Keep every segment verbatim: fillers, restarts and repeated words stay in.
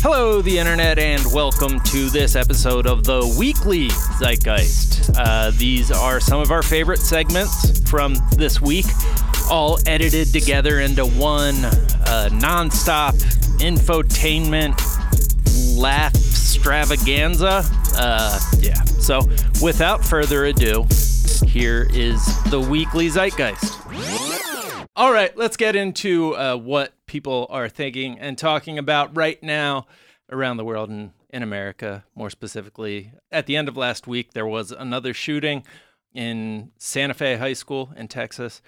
Hello, the internet, and welcome to this episode of the Weekly Zeitgeist. Uh, these are some of our favorite segments from this week, all edited together into one uh, non-stop infotainment laugh extravaganza. Uh, yeah, so without further ado, here is the Weekly Zeitgeist. All right, let's get into uh, what people are thinking and talking about right now around the world and in America, more specifically. At the end of last week, there was another shooting in Santa Fe High School in Texas.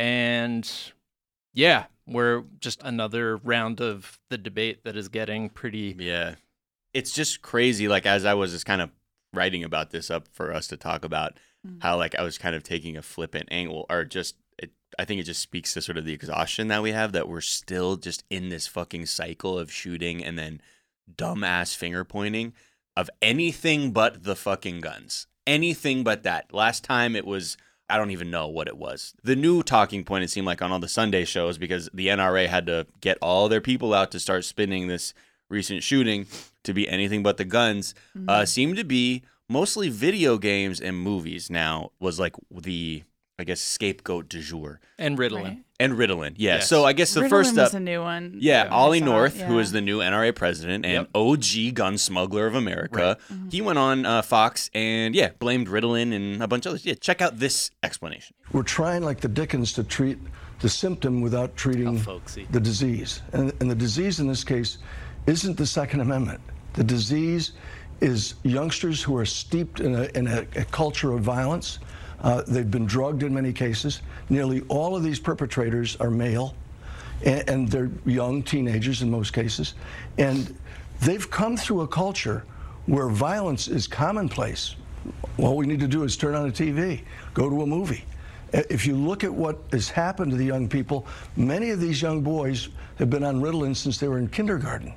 And yeah, we're just another round of the debate that is getting pretty... Yeah, it's just crazy. Like, as I was just kind of writing about this up for us to talk about, mm-hmm. how like I was kind of taking a flippant angle or just... It, I think it just speaks to sort of the exhaustion that we have, that we're still just in this fucking cycle of shooting and then dumbass finger pointing of anything but the fucking guns. Anything but that. Last time it was, I don't even know what it was. The new talking point, it seemed like, on all the Sunday shows, because the N R A had to get all their people out to start spinning this recent shooting to be anything but the guns, mm-hmm. uh, seemed to be mostly video games and movies now was like the... I guess scapegoat du jour. And Ritalin. Right. And Ritalin, yeah. Yes. So I guess the Ritalin first was up... a new one. Yeah, that Ollie I saw, North, yeah. who is the new N R A president and Yep. O G gun smuggler of America, Right. Mm-hmm. he went on uh, Fox and, yeah, blamed Ritalin and a bunch of others. Yeah, check out this explanation. We're trying, like the Dickens, to treat the symptom without treating How folksy. the disease. And, and the disease in this case isn't the Second Amendment. The disease is youngsters who are steeped in a, in a, a culture of violence. Uh, they've been drugged in many cases. Nearly all of these perpetrators are male, and, and they're young teenagers in most cases. And they've come through a culture where violence is commonplace. All we need to do is turn on a T V, go to a movie. If you look at what has happened to the young people, many of these young boys have been on Ritalin since they were in kindergarten.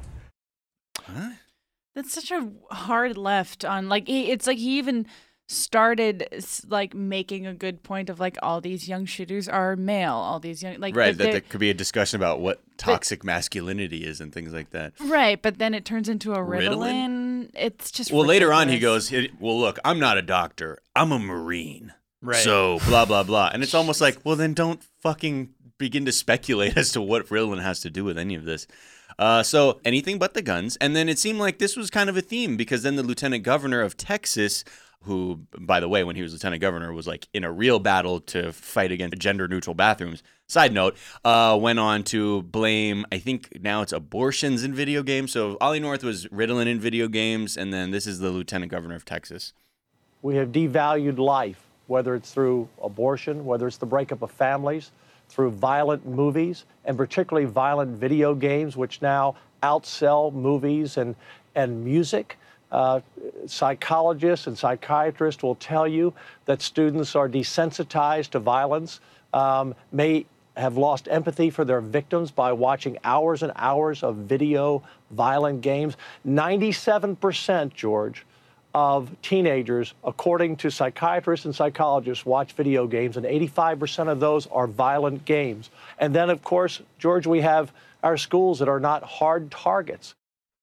Huh? That's such a hard left on, like, he, it's like he even started like making a good point of like all these young shooters are male, all these young like Right, that there could be a discussion about what toxic but, masculinity is and things like that. Right, but then it turns into a Ritalin. Ritalin? It's just Well, ridiculous. later on he goes, well, look, I'm not a doctor. I'm a Marine. Right. So blah, blah, blah. And it's almost like, well, then don't fucking begin to speculate as to what Ritalin has to do with any of this. Uh, so anything but the guns. And then it seemed like this was kind of a theme because then the lieutenant governor of Texas, who, by the way, when he was lieutenant governor, was like in a real battle to fight against gender-neutral bathrooms. Side note, uh, went on to blame, I think now it's abortions in video games. So Ollie North was Ritalin in video games, and then this is the lieutenant governor of Texas. We have devalued life, whether it's through abortion, whether it's the breakup of families, through violent movies, and particularly violent video games, which now outsell movies and, and music. Uh, psychologists and psychiatrists will tell you that students are desensitized to violence, um, may have lost empathy for their victims by watching hours and hours of video violent games. ninety-seven percent, George, of teenagers, according to psychiatrists and psychologists, watch video games, and eighty-five percent of those are violent games. And then, of course, George, we have our schools that are not hard targets.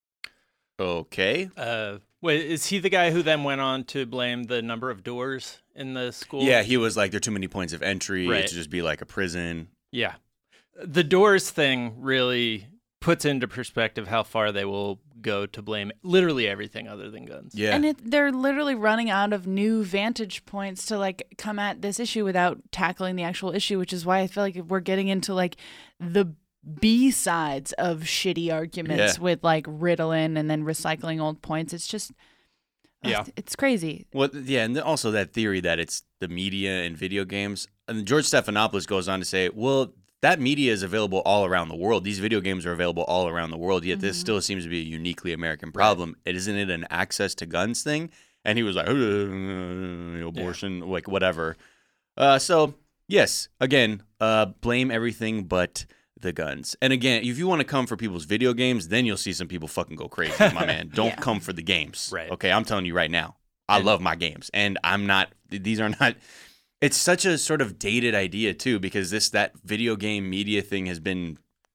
Okay. Uh, wait, is he the guy who then went on to blame the number of doors in the school? Yeah, he was like, there are too many points of entry. Right. It should just be like a prison. Yeah. The doors thing really puts into perspective how far they will go to blame literally everything other than guns. Yeah. And it, they're literally running out of new vantage points to like come at this issue without tackling the actual issue, which is why I feel like we're getting into like the B sides of shitty arguments Yeah. with like Ritalin and then recycling old points. It's just, Yeah. it's, it's crazy. Well, yeah, and also that theory that it's the media and video games. And George Stephanopoulos goes on to say, well, that media is available all around the world. These video games are available all around the world, yet mm-hmm. this still seems to be a uniquely American problem. Right. Isn't it an access to guns thing? And he was like, uh, abortion, yeah. like whatever. Uh, so, yes, again, uh, blame everything but the guns. And again, if you want to come for people's video games, then you'll see some people fucking go crazy, my man. Don't yeah. come for the games. Right. Okay, I'm telling you right now. I and, love my games. And I'm not, these are not, it's such a sort of dated idea too, because this, that video game media thing has been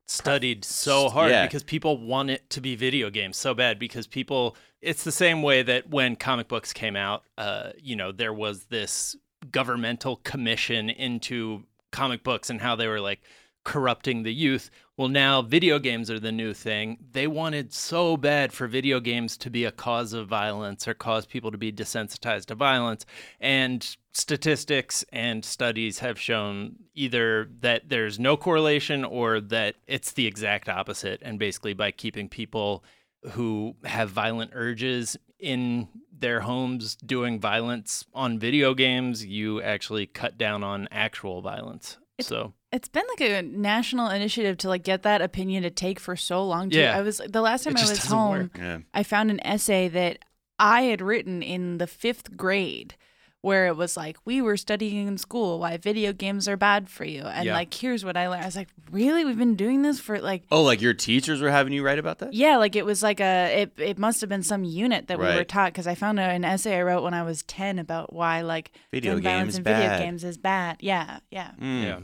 studied so hard Yeah. because people want it to be video games so bad because people it's the same way that when comic books came out, uh, you know, there was this governmental commission into comic books and how they were like corrupting the youth. Well, now video games are the new thing. They wanted so bad for video games to be a cause of violence or cause people to be desensitized to violence. And statistics and studies have shown either that there's no correlation or that it's the exact opposite. And basically by keeping people who have violent urges in their homes doing violence on video games, you actually cut down on actual violence. It's, so it's been like a national initiative to like get that opinion to take for so long. Too. Yeah. I was the last time It I just was doesn't home, work. Yeah. I found an essay that I had written in the fifth grade where it was like, we were studying in school why video games are bad for you. And Yeah. like, here's what I learned. I was like, really? We've been doing this for like, Oh, like your teachers were having you write about that? yeah, like it was like a, it, it must have been some unit that we were Right. taught because I found a, an essay I wrote when I was ten about why like Video gun violence games in bad. video games is bad. Yeah, yeah. Mm. Yeah.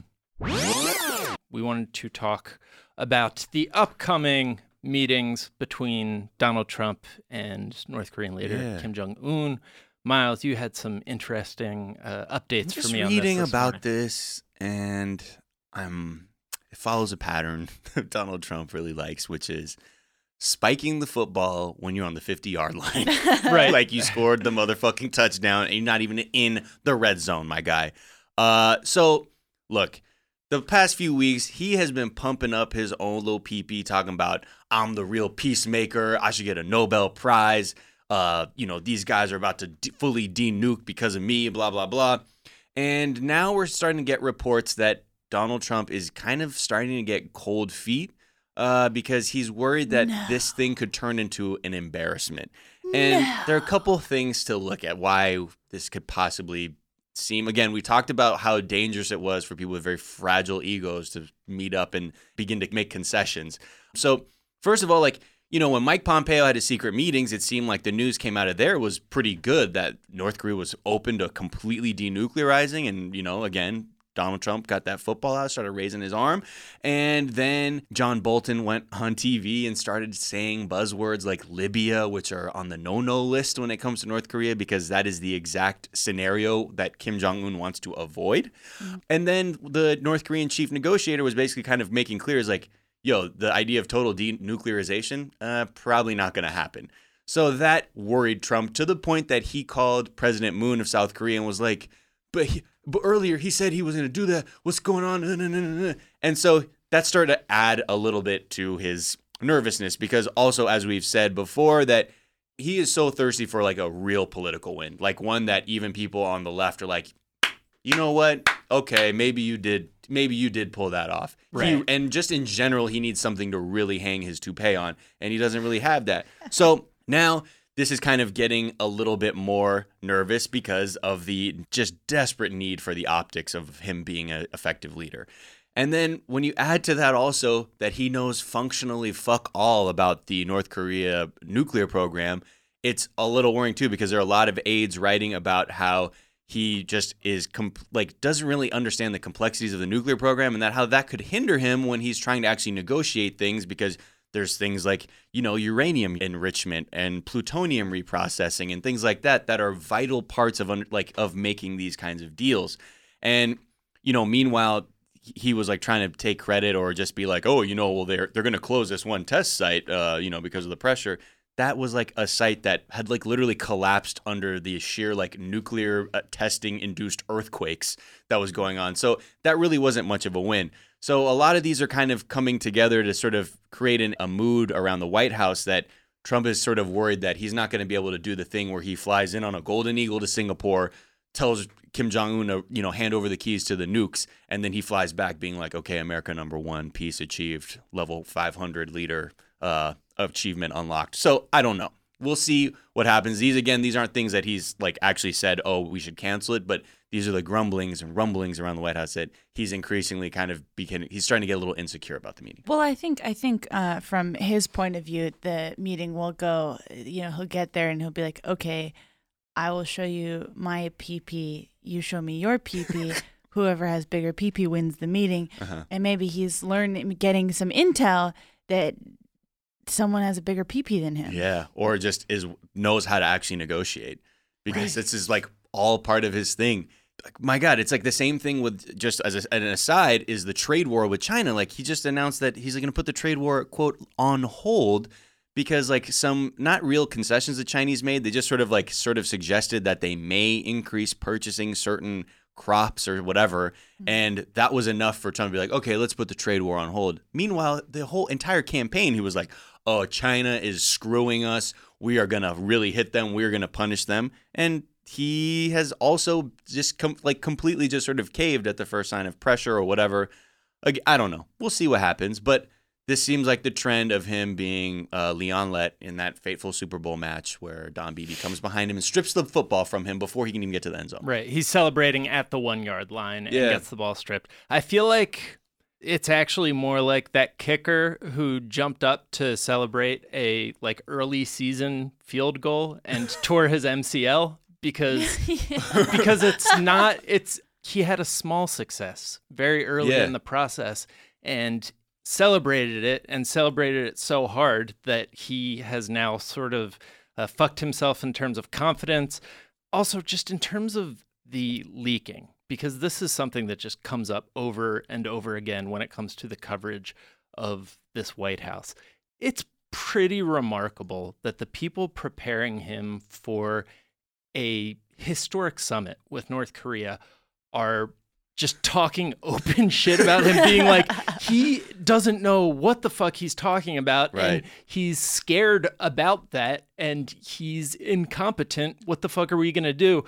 We wanted to talk about the upcoming meetings between Donald Trump and North Korean leader Yeah. Kim Jong-un. Miles, you had some interesting uh, updates I'm for just me on reading this. this about morning. this, and I'm it follows a pattern that Donald Trump really likes, which is spiking the football when you're on the fifty-yard line. Right. Like you scored the motherfucking touchdown and you're not even in the red zone, my guy. Uh, so, look, the past few weeks, he has been pumping up his own little pee-pee, talking about, I'm the real peacemaker. I should get a Nobel Prize. Uh, you know, these guys are about to de- fully de-nuke because of me, blah, blah, blah. And now we're starting to get reports that Donald Trump is kind of starting to get cold feet uh, because he's worried that No. this thing could turn into an embarrassment. And there are a couple things to look at why this could possibly seem. Again, we talked about how dangerous it was for people with very fragile egos to meet up and begin to make concessions. So, first of all, like, you know, when Mike Pompeo had his secret meetings, it seemed like the news came out of there was pretty good that North Korea was open to completely denuclearizing. And, you know, again, Donald Trump got that football out, started raising his arm. And then John Bolton went on T V and started saying buzzwords like Libya, which are on the no-no list when it comes to North Korea, because that is the exact scenario that Kim Jong-un wants to avoid. Mm-hmm. And then the North Korean chief negotiator was basically kind of making clear is like, yo, the idea of total denuclearization, uh, probably not going to happen. So that worried Trump to the point that he called President Moon of South Korea and was like, but he, but earlier he said he was going to do that. What's going on? And so that started to add a little bit to his nervousness because also, as we've said before, that he is so thirsty for like a real political win, like one that even people on the left are like, you know what? Okay, maybe you did. Maybe you did pull that off. Right. He, and just in general, he needs something to really hang his toupee on, and he doesn't really have that. So now this is kind of getting a little bit more nervous because of the just desperate need for the optics of him being an effective leader. And then when you add to that also that he knows functionally fuck all about the North Korea nuclear program, it's a little worrying too because there are a lot of aides writing about how he just is comp- like doesn't really understand the complexities of the nuclear program and that how that could hinder him when he's trying to actually negotiate things because there's things like, you know, uranium enrichment and plutonium reprocessing and things like that that are vital parts of un- like of making these kinds of deals. And, you know, meanwhile, he was like trying to take credit or just be like, oh, you know, well, they're they're going to close this one test site, uh, you know, because of the pressure. That was like a site that had like literally collapsed under the sheer like nuclear uh, testing induced earthquakes that was going on. So that really wasn't much of a win. So a lot of these are kind of coming together to sort of create an, a mood around the White House that Trump is sort of worried that he's not going to be able to do the thing where he flies in on a Golden Eagle to Singapore, tells Kim Jong-un to, you know, hand over the keys to the nukes, and then he flies back being like, okay, America number one, peace achieved, level five hundred leader uh, achievement unlocked. So I don't know. We'll see what happens. These, again, these aren't things that he's like actually said, oh, we should cancel it, but these are the grumblings and rumblings around the White House that he's increasingly kind of beginning, he's starting to get a little insecure about the meeting. Well, I think I think uh, from his point of view, the meeting will go. You know, he'll get there and he'll be like, "Okay, I will show you my pee-pee. You show me your pee-pee. whoever has bigger pee-pee wins the meeting. Uh-huh. And maybe he's learning, getting some intel that someone has a bigger pee-pee than him. Yeah, or just is knows how to actually negotiate, because Right. this is like all part of his thing. Like, my God, it's like the same thing with, just as a, an aside, is the trade war with China. Like, he just announced that he's going to put the trade war, quote, on hold, because like some not real concessions the Chinese made. They just sort of like sort of suggested that they may increase purchasing certain crops or whatever. Mm-hmm. And that was enough for Trump to be like, okay, let's put the trade war on hold. Meanwhile, the whole entire campaign, he was like, oh, China is screwing us. We are going to really hit them. We're going to punish them. And he has also just com- like completely just sort of caved at the first sign of pressure or whatever. Like, I don't know. We'll see what happens. But this seems like the trend of him being uh, Leon Lett in that fateful Super Bowl match where Don Beebe comes behind him and strips the football from him before he can even get to the end zone. Right. He's celebrating at the one-yard line and Yeah. gets the ball stripped. I feel like it's actually more like that kicker who jumped up to celebrate a like early season field goal and tore his M C L because because it's not it's he had a small success very early Yeah. in the process and celebrated it and celebrated it so hard that he has now sort of uh, fucked himself in terms of confidence. Also, just in terms of the leaking, because this is something that just comes up over and over again when it comes to the coverage of this White House. It's pretty remarkable that the people preparing him for a historic summit with North Korea are just talking open shit about him, being like, he doesn't know what the fuck he's talking about, Right. and he's scared about that, and he's incompetent. What the fuck are we going to do?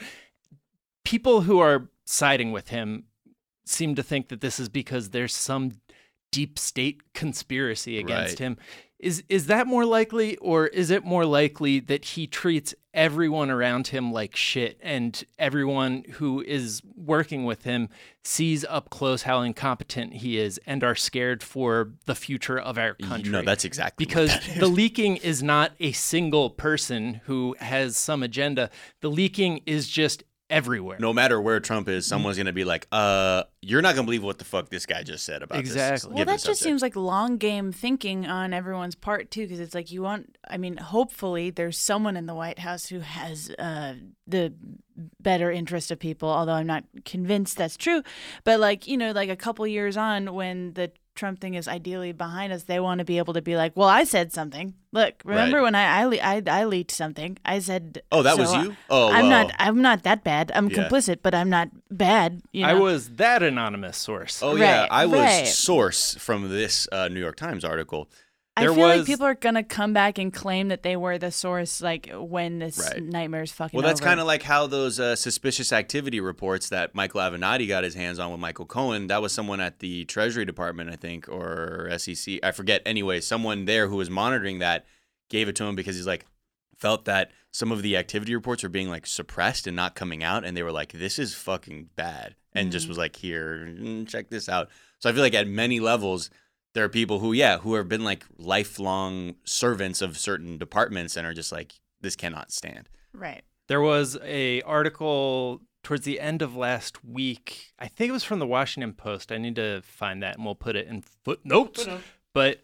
People who are siding with him seem to think that this is because there's some deep state conspiracy against Right. him. Is is that more likely, or is it more likely that he treats everyone around him like shit, and everyone who is working with him sees up close how incompetent he is and are scared for the future of our country? No, that's exactly what because that is. the leaking is not a single person who has some agenda. The leaking is just everywhere. No matter where Trump is, someone's going to be like, uh, you're not going to believe what the fuck this guy just said about this. Exactly. Well, given that just subject. seems like long game thinking on everyone's part, too, because it's like you want, I mean, hopefully there's someone in the White House who has uh, the better interest of people, although I'm not convinced that's true. But, like, you know, like a couple years on when the Trump thing is ideally behind us, they want to be able to be like, well, I said something. Look, remember Right. when I I, le- I I leaked something? I said. Oh, that so, was uh, you? Oh, I'm well. not. I'm not that bad. I'm Yeah. complicit, but I'm not bad. You know? I was that anonymous source. Oh, yeah. Right, I was right. source from this uh, New York Times article. I There feel was- like people are gonna come back and claim that they were the source, like when this Right. nightmare's fucking. Well, that's over. kind of like how those uh, suspicious activity reports that Michael Avenatti got his hands on with Michael Cohen. That was someone at the Treasury Department, I think, or S E C. I forget. Anyway, someone there who was monitoring that gave it to him because he's like, felt that some of the activity reports were being like suppressed and not coming out. And they were like, this is fucking bad. And just was like, here, mm, check this out. So I feel like at many levels, there are people who, yeah, who have been like lifelong servants of certain departments and are just like, this cannot stand. right. There was a article towards the end of last week. I think it was from the Washington Post. I need to find that and we'll put it in footnotes. But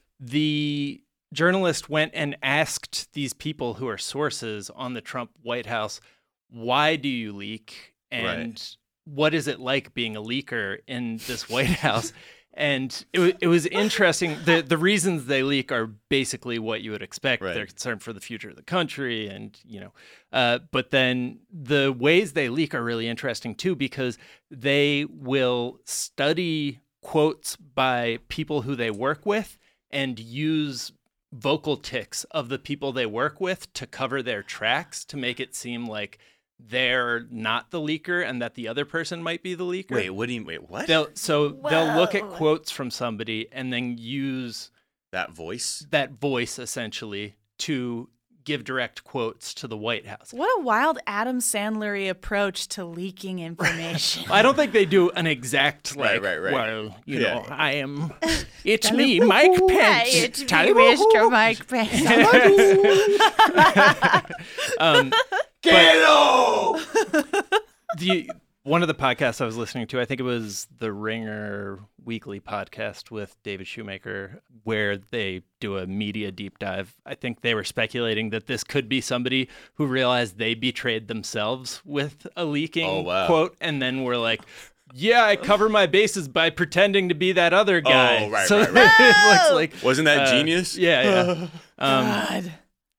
the journalist went and asked these people who are sources on the Trump White House, why do you leak? And Right. what is it like being a leaker in this White House? And it, wa- it was interesting. The the reasons they leak are basically what you would expect. Right. They're concerned for the future of the country, and you know. Uh, but then the ways they leak are really interesting too, because they will study quotes by people who they work with and use vocal tics of the people they work with to cover their tracks to make it seem like they're not the leaker and that the other person might be the leaker. Wait, what do you wait? What? They'll, so they'll look at Whoa. quotes from somebody and then use That voice? that voice essentially to give direct quotes to the White House. What a wild Adam Sandler-y approach to leaking information. I don't think they do an exact like, Right, right, right. well, you Yeah. know, I am, it's me, Mike Pence. Right, it's me, Tally- Mister Mike Pence. um, Get off! the, One of the podcasts I was listening to, I think it was the Ringer Weekly podcast with David Shoemaker, where they do a media deep dive. I think they were speculating that this could be somebody who realized they betrayed themselves with a leaking Oh, wow. quote, and then were like, yeah, I cover my bases by pretending to be that other guy. Oh, right, so right, right. it looks like Wasn't that uh, genius? Yeah, yeah. Um, God.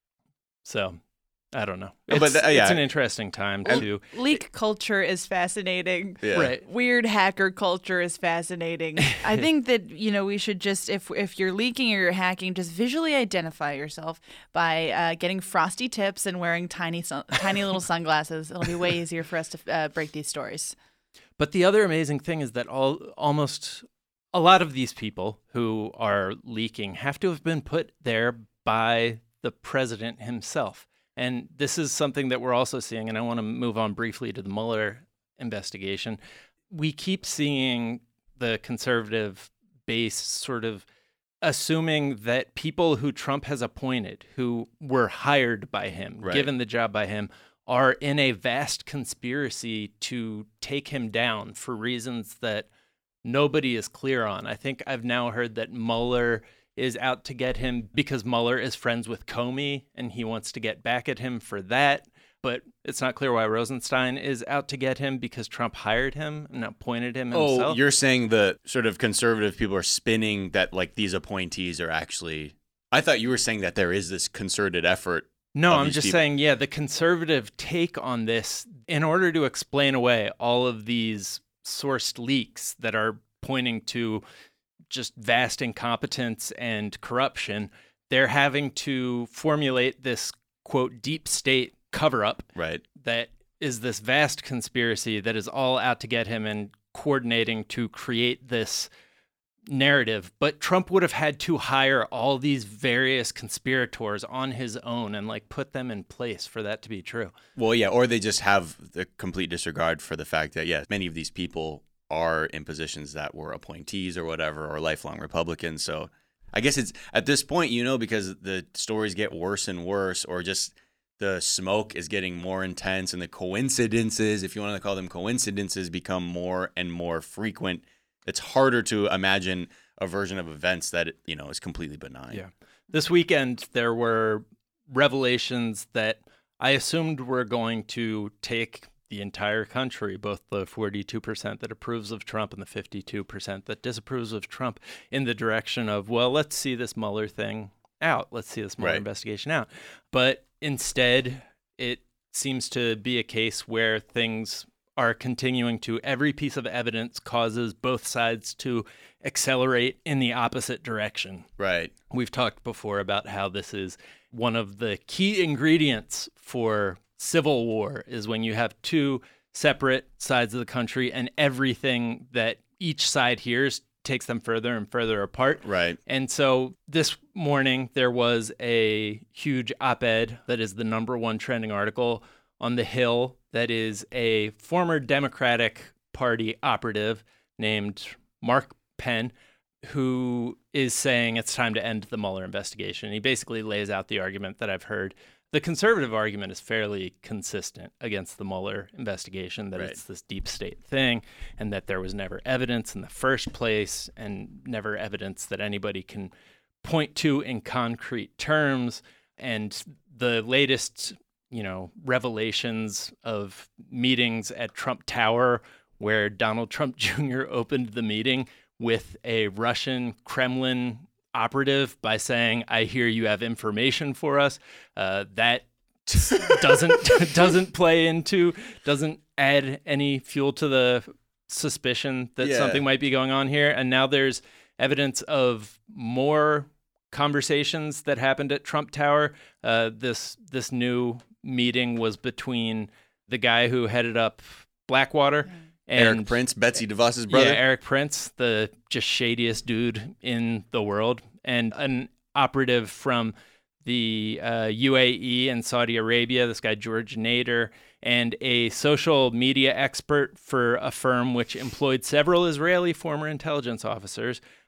so I don't know. But It's, th- yeah. it's an interesting time to Leak culture is fascinating. Yeah. right. Weird hacker culture is fascinating. I think that, you know, we should just, if if you're leaking or you're hacking, just visually identify yourself by uh, getting frosty tips and wearing tiny sun- tiny little sunglasses. It'll be way easier for us to uh, break these stories. But the other amazing thing is that all almost a lot of these people who are leaking have to have been put there by the president himself. And this is something that we're also seeing, and I want to move on briefly to the Mueller investigation. We keep seeing the conservative base sort of assuming that people who Trump has appointed, who were hired by him, Right. given the job by him, are in a vast conspiracy to take him down for reasons that nobody is clear on. I think I've now heard that Mueller is out to get him because Mueller is friends with Comey and he wants to get back at him for that. But it's not clear why Rosenstein is out to get him because Trump hired him and appointed him himself. Oh, you're saying the sort of conservative people are spinning that like these appointees are actually. I thought you were saying that there is this concerted effort. No, of I'm these just people. saying, yeah, the conservative take on this, in order to explain away all of these sourced leaks that are pointing to just vast incompetence and corruption, they're having to formulate this, quote, deep state cover-up Right. that is this vast conspiracy that is all out to get him and coordinating to create this narrative. But Trump would have had to hire all these various conspirators on his own and like put them in place for that to be true. Well, yeah, or they just have the complete disregard for the fact that, yeah, many of these people are in positions that were appointees or whatever, or lifelong Republicans. So I guess it's at this point, you know, because the stories get worse and worse, or just the smoke is getting more intense and the coincidences, if you want to call them coincidences, become more and more frequent. It's harder to imagine a version of events that, you know, is completely benign. Yeah. This weekend, there were revelations that I assumed were going to take the entire country, both the forty-two percent that approves of Trump and the fifty-two percent that disapproves of Trump, in the direction of, well, let's see this Mueller thing out. Let's see this Mueller Right. investigation out. But instead, it seems to be a case where things are continuing to, every piece of evidence causes both sides to accelerate in the opposite direction. Right. We've talked before about how this is one of the key ingredients for civil war, is when you have two separate sides of the country and everything that each side hears takes them further and further apart. Right. And so this morning there was a huge op-ed that is the number one trending article on The Hill that is a former Democratic Party operative named Mark Penn, who is saying it's time to end the Mueller investigation. He basically lays out the argument that I've heard. The conservative argument is fairly consistent against the Mueller investigation, that Right. it's this deep state thing and that there was never evidence in the first place and never evidence that anybody can point to in concrete terms. And the latest, you know, revelations of meetings at Trump Tower, where Donald Trump Junior opened the meeting with a Russian Kremlin operative by saying, "I hear you have information for us," uh, that doesn't doesn't play into, doesn't add any fuel to the suspicion that Yeah. something might be going on here. And now there's evidence of more conversations that happened at Trump Tower. Uh, this this new meeting was between the guy who headed up Blackwater and Eric Prince, Betsy DeVos's brother. yeah, Eric Prince, the just shadiest dude in the world, and an operative from the uh, U A E and Saudi Arabia, this guy George Nader, and a social media expert for a firm which employed several Israeli former intelligence officers,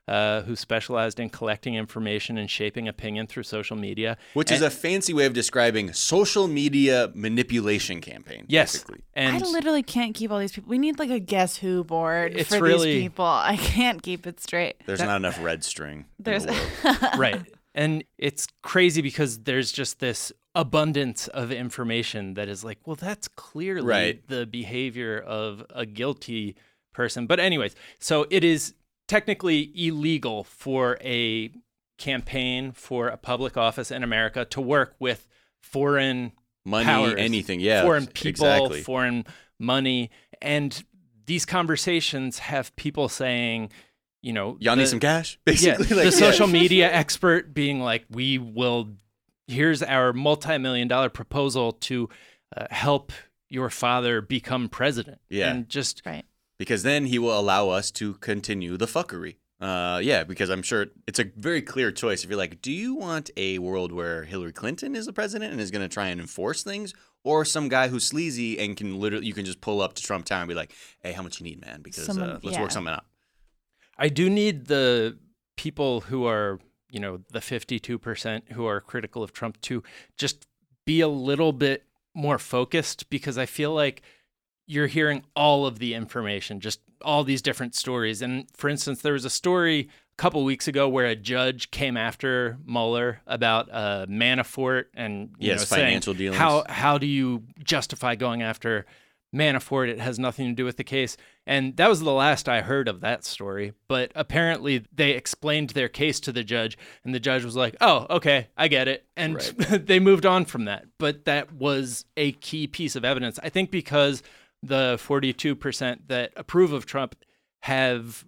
uh, who specialized in collecting information and shaping opinion through social media. Which and, is a fancy way of describing social media manipulation campaign. Yes. Basically. And I literally can't keep all these people. We need like a Guess Who board It's for really- these people. I can't keep it straight. There's not enough red string There's in the world. right. And it's crazy because there's just this abundance of information that is like, well, that's clearly Right. the behavior of a guilty person. But anyways, so it is technically illegal for a campaign for a public office in America to work with foreign Money, powers, anything, yeah. foreign people, exactly. foreign money. And these conversations have people saying, you know, Y'all the- need some cash? yeah, Basically. the like, yeah. social media expert being like, we will, here's our multi-million dollar proposal to uh, help your father become president. Yeah. And just, Right. Because then he will allow us to continue the fuckery. Uh, yeah, because I'm sure it's a very clear choice. If you're like, do you want a world where Hillary Clinton is the president and is going to try and enforce things, or some guy who's sleazy and can literally you can just pull up to Trump Tower and be like, hey, how much you need, man? Because Someone- uh, let's yeah. work something out. I do need the people who are, you know, the fifty-two percent who are critical of Trump to just be a little bit more focused, because I feel like you're hearing all of the information, just all these different stories. And for instance, there was a story a couple weeks ago where a judge came after Mueller about uh, Manafort and you Yes, know, saying, financial dealings. How how do you justify going after Manafort? It has nothing to do with the case. And that was the last I heard of that story. But apparently they explained their case to the judge, and the judge was like, oh, okay, I get it. And Right. they moved on from that. But that was a key piece of evidence. I think because the forty-two percent that approve of Trump have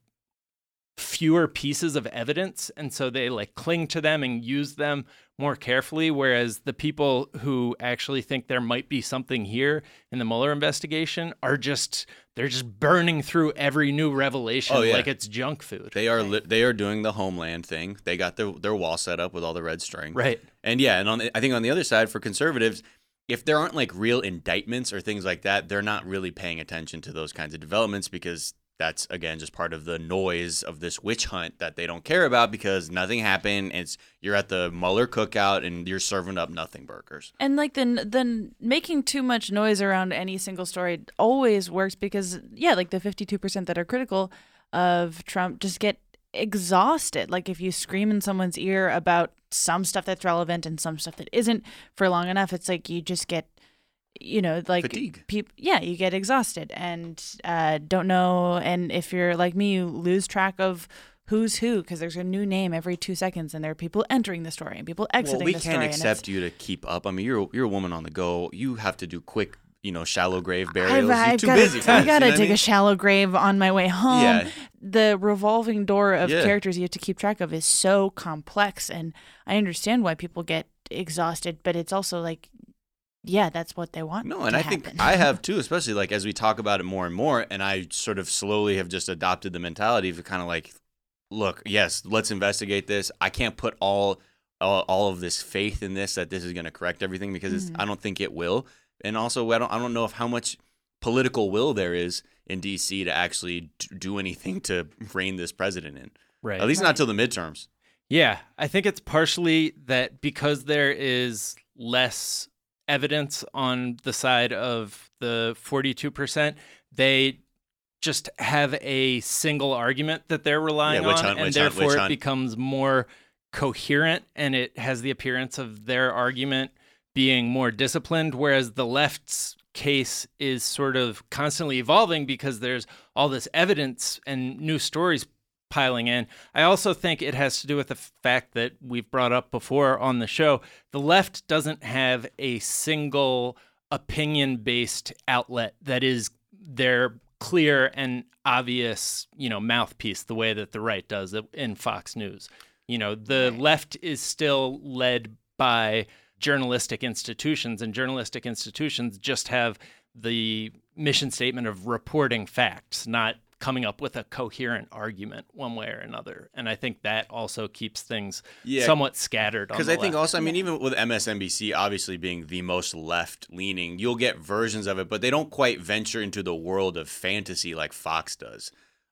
fewer pieces of evidence, and so they like cling to them and use them more carefully, whereas the people who actually think there might be something here in the Mueller investigation are just they're just burning through every new revelation Oh, yeah. like it's junk food. They are li- they are doing the Homeland thing. They got their their wall set up with all the red string. Right. And yeah, and on the, I think on the other side for conservatives, if there aren't like real indictments or things like that, they're not really paying attention to those kinds of developments, because that's again just part of the noise of this witch hunt that they don't care about because nothing happened. It's you're at the Mueller cookout and you're serving up nothing burgers. And like the the making too much noise around any single story always works, because yeah, like the fifty-two percent that are critical of Trump just get exhausted. Like if you scream in someone's ear about some stuff that's relevant and some stuff that isn't for long enough, it's like you just get, you know, like Fatigue. Peop- yeah, you get exhausted and uh, don't know. And if you're like me, you lose track of who's who, because there's a new name every two seconds, and there are people entering the story and people exiting Well, we the can't story. and it's- accept you to keep up. I mean, you're you're a woman on the go. You have to do quick, you know, shallow grave I've, burials. You're I've too gotta, busy for I this, gotta you know what dig I mean? a shallow grave on my way home. Yeah. The revolving door of Yeah. characters you have to keep track of is so complex, and I understand why people get exhausted, but it's also like, yeah, that's what they want. No, and to I think happen. I have too, especially like as we talk about it more and more, and I sort of slowly have just adopted the mentality of kind of like, look, yes, let's investigate this. I can't put all all, all of this faith in this that this is going to correct everything, because it's, Mhm. I don't think it will, and also I don't I don't know if how much political will there is in D C to actually d- do anything to rein this president in. Right. At least Right. not till the midterms. Yeah, I think it's partially that because there is less evidence on the side of the forty-two percent, they just have a single argument that they're relying Yeah, witch on, hunt, and witch hunt, therefore witch it hunt. becomes more coherent, and it has the appearance of their argument being more disciplined, whereas the left's case is sort of constantly evolving because there's all this evidence and new stories piling in. I also think it has to do with the fact that we've brought up before on the show, the left doesn't have a single opinion-based outlet that is their clear and obvious, you know, mouthpiece the way that the right does it in Fox News. You know, the Right. left is still led by journalistic institutions, and journalistic institutions just have the mission statement of reporting facts, not coming up with a coherent argument one way or another. And I think that also keeps things Yeah. somewhat scattered on Because the I think left. also, I mean, even with M S N B C obviously being the most left leaning, you'll get versions of it, but they don't quite venture into the world of fantasy like Fox does.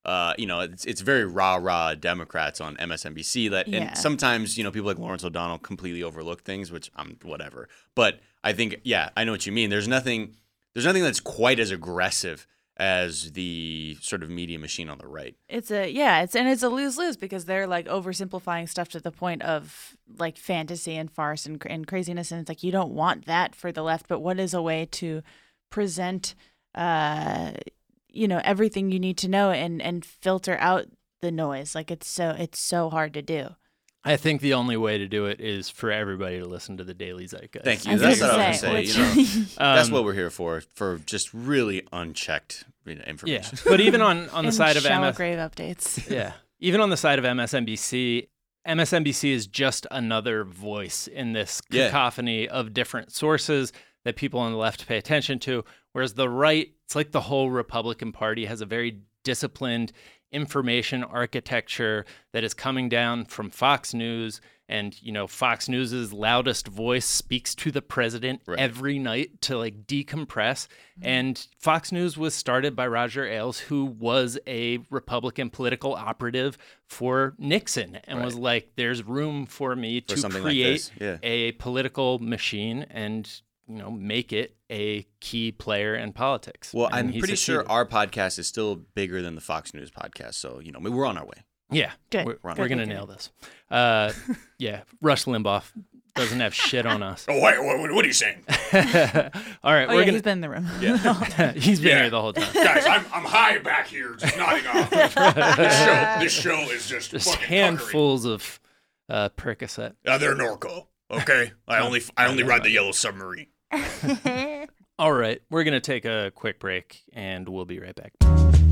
Uh, you know, it's it's very rah rah Democrats on M S N B C. That Yeah. and sometimes you know people like Lawrence O'Donnell completely overlook things, which I'm whatever. But I think yeah, I know what you mean. There's nothing there's nothing that's quite as aggressive as the sort of media machine on the right. It's a yeah, it's and it's a lose-lose because they're like oversimplifying stuff to the point of like fantasy and farce and and craziness, and it's like you don't want that for the left. But what is a way to present, uh, you know, everything you need to know and and filter out the noise? Like it's so it's so hard to do. I think the only way to do it is for everybody to listen to the Daily Zeitgeist. Thank you. I was That's gonna what I was say, going to say. which- You know, that's Um, what we're here for, for just really unchecked you know, Yeah, information. but even on, on the And side of shallow M S, grave updates. yeah, even on the side of M S N B C, M S N B C is just another voice in this Yeah. cacophony of different sources that people on the left pay attention to, whereas the right, it's like the whole Republican Party has a very disciplined information architecture that is coming down from Fox News. And, you know, Fox News's loudest voice speaks to the president Right. every night to like decompress. And Fox News was started by Roger Ailes, who was a Republican political operative for Nixon and Right. was like, there's room for me For to something like create this, yeah. a political machine and, you know, make it a key player in politics. Well, And I'm he pretty sure succeeded. our podcast is still bigger than the Fox News podcast. So, you know, I mean, we're on our way. Yeah, Good. we're, We're on we're it. going to nail this. Uh, yeah, Rush Limbaugh doesn't have shit on us. Oh, wait, what, what are you saying? All right, Oh we're yeah, gonna. he's been in the room. he's been Yeah. here the whole time. Guys, I'm I'm high back here, just nodding off. this show, this show is just Just fucking handfuls of uh, Percocet. Uh, they're Norco, okay? I only I only ride the yellow submarine. All right, we're gonna take a quick break, and we'll be right back.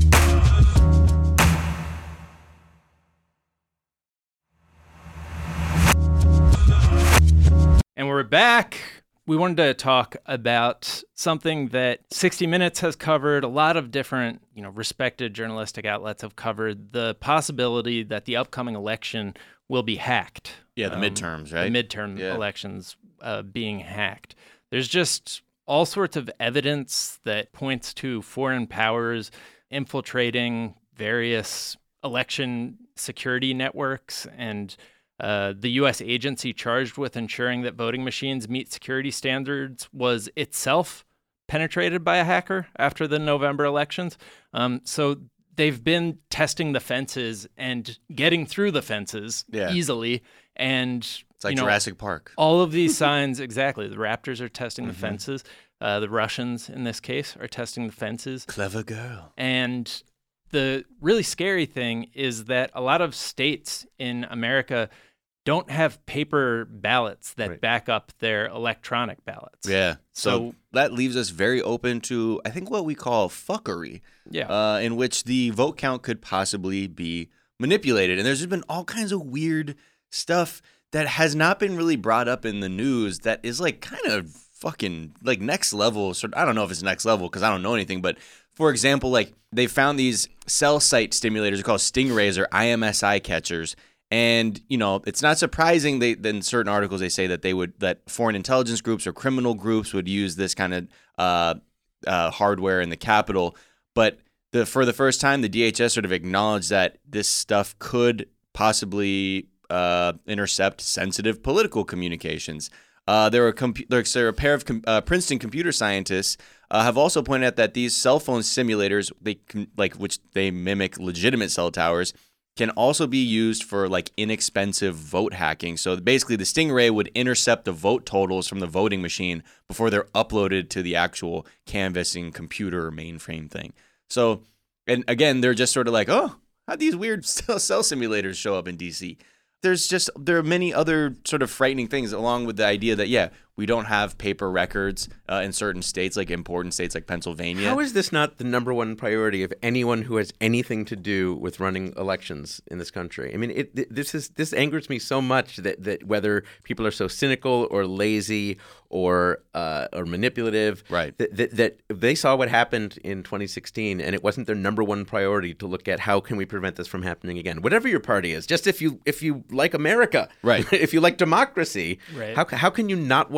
And we're back. We wanted to talk about something that sixty minutes has covered. A lot of different, you know, respected journalistic outlets have covered the possibility that the upcoming election will be hacked. Yeah, the Um, midterms, right? The midterm Yeah. elections uh, being hacked. There's just all sorts of evidence that points to foreign powers infiltrating various election security networks, and uh, the U S agency charged with ensuring that voting machines meet security standards was itself penetrated by a hacker after the November elections. Um, so they've been testing the fences and getting through the fences Yeah. easily. And It's like you know, Jurassic Park. all of these signs, exactly. The Raptors are testing Mm-hmm. the fences. Uh, the Russians, in this case, are testing the fences. Clever girl. And the really scary thing is that a lot of states in America don't have paper ballots that Right. back up their electronic ballots. Yeah. So, So- that leaves us very open to, I think, what we call fuckery, Yeah. uh, in which the vote count could possibly be manipulated. And there's just been all kinds of weird stuff that has not been really brought up in the news that is like kind of fucking like next level. Sort I don't know if it's next level because I don't know anything, but for example, like they found these cell site stimulators called Stingrays or I M S I catchers. And, you know, it's not surprising they in certain articles they say that they would that foreign intelligence groups or criminal groups would use this kind of uh, uh, hardware in the Capitol. But the for the first time, the D H S sort of acknowledged that this stuff could possibly uh, intercept sensitive political communications. Uh, there were compu- there's a pair of com- uh, Princeton computer scientists uh, have also pointed out that these cell phone simulators, they can, like which they mimic legitimate cell towers, can also be used for like inexpensive vote hacking. So basically, the Stingray would intercept the vote totals from the voting machine before they're uploaded to the actual canvassing computer mainframe thing. So, and again, they're just sort of like, oh, how'd these weird cell simulators show up in D C? There's just, there are many other sort of frightening things along with the idea that, yeah, we don't have paper records uh, in certain states, like important states like Pennsylvania. How is this not the number one priority of anyone who has anything to do with running elections in this country? I mean, it, th- this is this angers me so much that, that whether people are so cynical or lazy or uh, or manipulative, Right. That, that that they saw what happened in twenty sixteen, and it wasn't their number one priority to look at how can we prevent this from happening again. Whatever your party is, just if you if you like America, Right. if you like democracy, Right. how how can you not want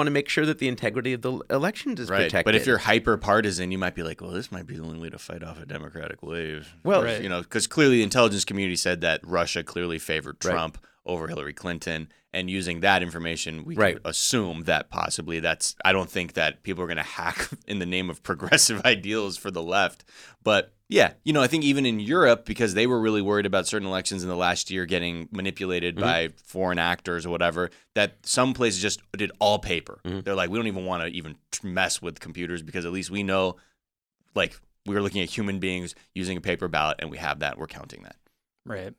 want to make sure that the integrity of the elections is Right. protected. But if you're hyper partisan, you might be like, well, this might be the only way to fight off a Democratic wave. Well, Right. you know, because clearly the intelligence community said that Russia clearly favored Right. Trump over Hillary Clinton. And using that information, we Right. can assume that possibly that's, I don't think that people are going to hack in the name of progressive ideals for the left. But yeah, you know, I think even in Europe, because they were really worried about certain elections in the last year getting manipulated Mm-hmm. by foreign actors or whatever, that some places just did all paper. Mm-hmm. They're like, we don't even want to even mess with computers because at least we know, like, we were looking at human beings using a paper ballot and we have that. We're counting that. Right.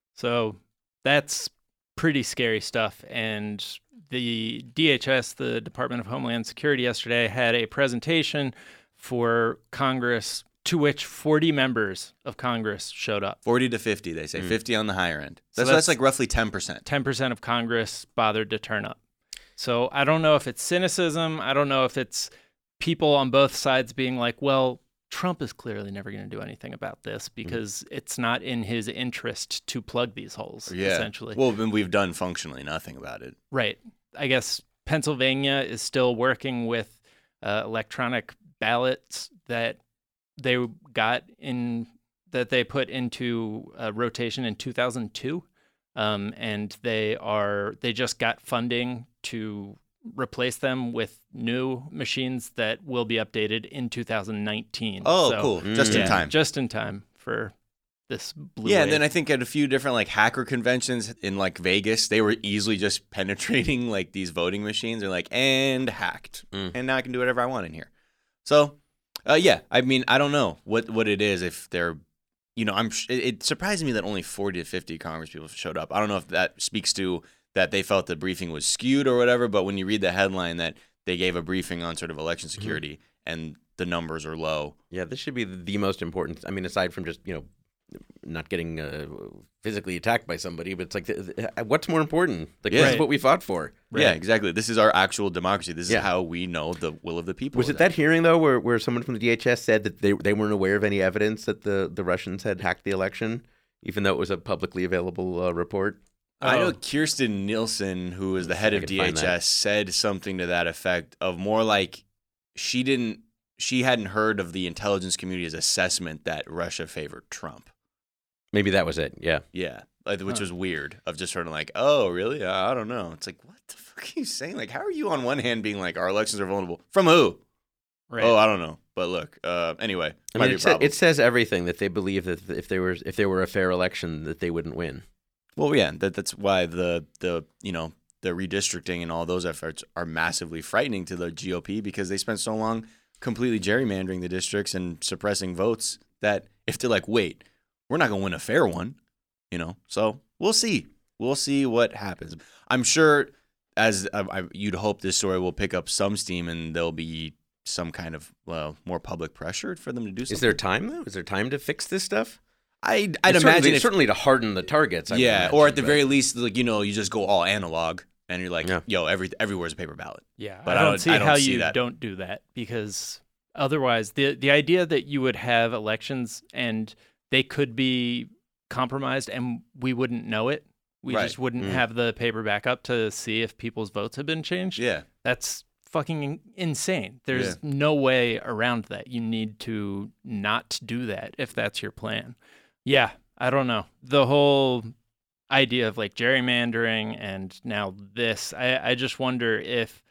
So that's pretty scary stuff. And the D H S, the Department of Homeland Security, yesterday had a presentation for Congress to which forty members of Congress showed up. forty to fifty, they say. fifty on the higher end. So So that's, that's- like roughly ten percent. ten percent of Congress bothered to turn up. So I don't know if it's cynicism. I don't know if it's people on both sides being like, well, Trump is clearly never going to do anything about this because it's not in his interest to plug these holes, Yeah. essentially. Well, then we've done functionally nothing about it. Right. I guess Pennsylvania is still working with uh, electronic ballots that they got in that they put into uh, rotation in two thousand two, um, and they are they just got funding to replace them with new machines that will be updated in two thousand nineteen. Oh, So, cool. Just in yeah, time. just in time for this blue Yeah, wave. and then I think at a few different like hacker conventions in like Vegas, they were easily just penetrating like these voting machines. They're like, and hacked, Mm. and now I can do whatever I want in here. So, uh, yeah, I mean, I don't know what what it is if they're, you know, I'm. sh- It, it surprised me that only forty to fifty Congress people showed up. I don't know if that speaks to that they felt the briefing was skewed or whatever. But when you read the headline that they gave a briefing on sort of election security and the numbers are low. Yeah, this should be the most important. I mean, aside from just, you know, not getting uh, physically attacked by somebody, but it's like, the, the, what's more important? Like, Yeah. this is what we fought for. Yeah, exactly. This is our actual democracy. This Yeah. is how we know the will of the people. Was is it that hearing, though, where, where someone from the D H S said that they, they weren't aware of any evidence that the, the Russians had hacked the election, even though it was a publicly available uh, report? I know Oh. Kirsten Nielsen, who is the Let's head see of if I can D H find that. S, said something to that effect of more like she didn't, she hadn't heard of the intelligence community's assessment that Russia favored Trump. Maybe that was it, yeah. Yeah, like, which Huh. was weird. Of just sort of like, oh, really? Uh, I don't know. It's like, what the fuck are you saying? Like, how are you on one hand being like, our elections are vulnerable from who? Right. Oh, I don't know. But look, uh, anyway, I might mean, be it, a sa- problem. it says everything that they believe that if there was if there were a fair election, that they wouldn't win. Well, yeah, that that's why the the you know the redistricting and all those efforts are massively frightening to the G O P because they spent so long completely gerrymandering the districts and suppressing votes that if they're like, wait, we're not going to win a fair one, you know. So we'll see, we'll see what happens. I'm sure, as I, I, you'd hope, this story will pick up some steam and there'll be some kind of well more public pressure for them to do something. Is there time, though? Is there time to fix this stuff? I I'd Certainly- imagine if, certainly to harden the targets. I would yeah, imagine, or at the but- very least, like you know, you just go all analog, and you're like, Yeah. yo, every everywhere's a paper ballot. Yeah, But I I don't, don't- see I don't how see you that. don't do that because otherwise, the the idea that you would have elections and they could be compromised and we wouldn't know it, we Right. just wouldn't Mm. have the paper backup to see if people's votes have been changed. Yeah, That's fucking in- insane. There's Yeah. no way around that. You need to not do that if that's your plan. Yeah, I don't know. The whole idea of like gerrymandering and now this, I, I just wonder if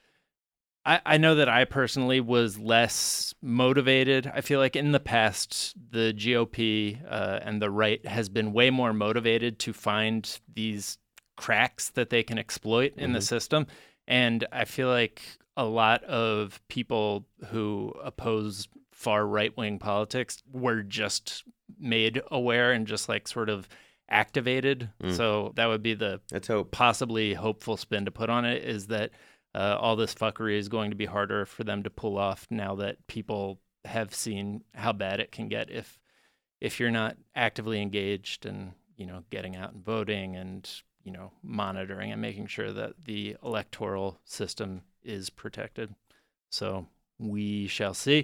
I, I know that I personally was less motivated. I feel like in the past, the G O P uh, and the right has been way more motivated to find these cracks that they can exploit in the system. And I feel like a lot of people who oppose far right wing politics were just made aware and just like sort of activated. Mm. So that would be the Let's hope. possibly hopeful spin to put on it is that uh, all this fuckery is going to be harder for them to pull off now that people have seen how bad it can get if if you're not actively engaged and, you know, getting out and voting and, you know, monitoring and making sure that the electoral system is protected. So we shall see.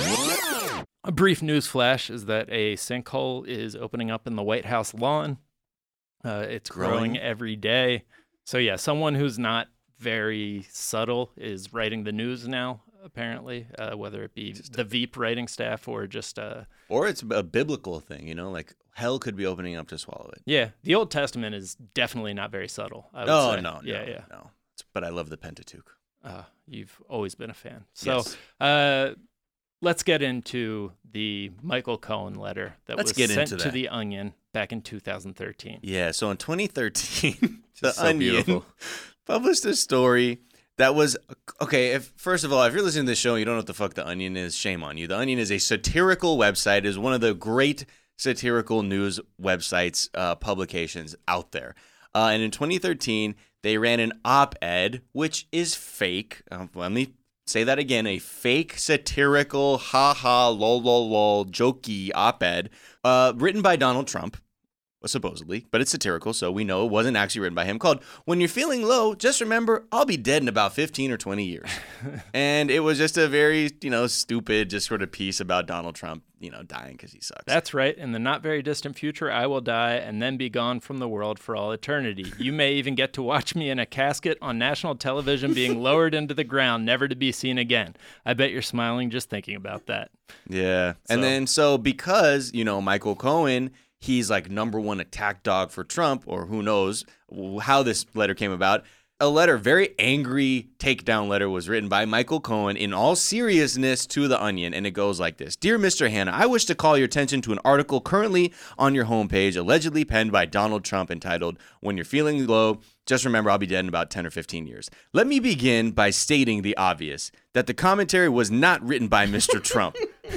A brief news flash is that a sinkhole is opening up in the White House lawn. Uh, it's growing. Growing? every day. So yeah, someone who's not very subtle is writing the news now, apparently, uh, whether it be just the Veep writing staff or just... Uh, or it's a biblical thing, you know, like hell could be opening up to swallow it. Yeah, the Old Testament is definitely not very subtle. I would Oh, say. no, no, yeah, yeah. no. But I love the Pentateuch. Uh, you've always been a fan. So Yes. uh, let's get into the Michael Cohen letter that Let's was get sent into to that. The Onion back in two thousand thirteen. Yeah, so in twenty thirteen, The so Onion beautiful. published a story that was okay. If first of all, if you're listening to this show and you don't know what the fuck The Onion is, shame on you. The Onion is a satirical website, is one of the great satirical news websites, uh, publications out there. Uh, and in twenty thirteen, they ran an op-ed, which is fake. Uh, let me say that again: a fake satirical, ha ha, lol lol lol, jokey op-ed, uh, written by Donald Trump. Supposedly, but it's satirical, so we know it wasn't actually written by him, called "When You're Feeling Low, Just Remember I'll Be Dead in About fifteen or twenty years." And it was just a very, you know, stupid, just sort of piece about Donald Trump, you know, dying because he sucks. That's right. In the not very distant future, I will die and then be gone from the world for all eternity. You may even get to watch me in a casket on national television being lowered into the ground, never to be seen again. I bet you're smiling just thinking about that. Yeah. So- And then, so because, you know, Michael Cohen, he's like number one attack dog for Trump, or who knows how this letter came about. A letter, very angry takedown letter, was written by Michael Cohen in all seriousness to The Onion, and it goes like this. Dear Mister Hanna, I wish to call your attention to an article currently on your homepage, allegedly penned by Donald Trump, entitled, "When You're Feeling Low, Just Remember I'll Be Dead in About ten or fifteen years. Let me begin by stating the obvious, that the commentary was not written by Mister Trump.